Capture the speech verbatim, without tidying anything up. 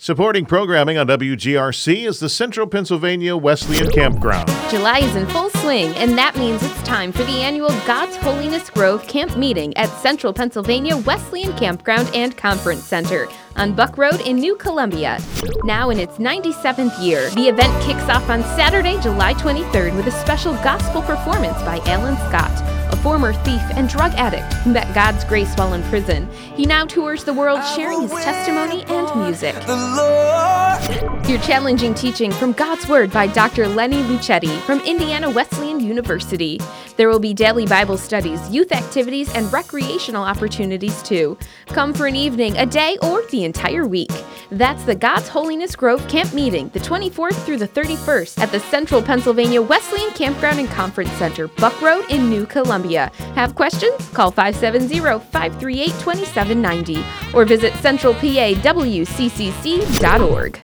Supporting programming on W G R C is the Central Pennsylvania Wesleyan Campground. July is in full swing, and that means it's time for the annual God's Holiness Grove Camp Meeting at Central Pennsylvania Wesleyan Campground and Conference Center on Buck Road in New Columbia. Now in its ninety-seventh year, the event kicks off on Saturday, July twenty-third with a special gospel performance by Alan Scott, a former thief and drug addict who met God's grace while in prison. He now tours the world sharing his testimony and music. Your challenging teaching from God's Word by Doctor Lenny Lucetti from Indiana Wesleyan University. There will be daily Bible studies, youth activities, and recreational opportunities too. Come for an evening, a day, or the entire week. That's the God's Holiness Grove Camp Meeting, the twenty-fourth through the thirty-first at the Central Pennsylvania Wesleyan Campground and Conference Center, Buck Road in New Columbia. Have questions? Call five seven zero, five three eight, two seven nine zero or visit central p a w c c c dot org.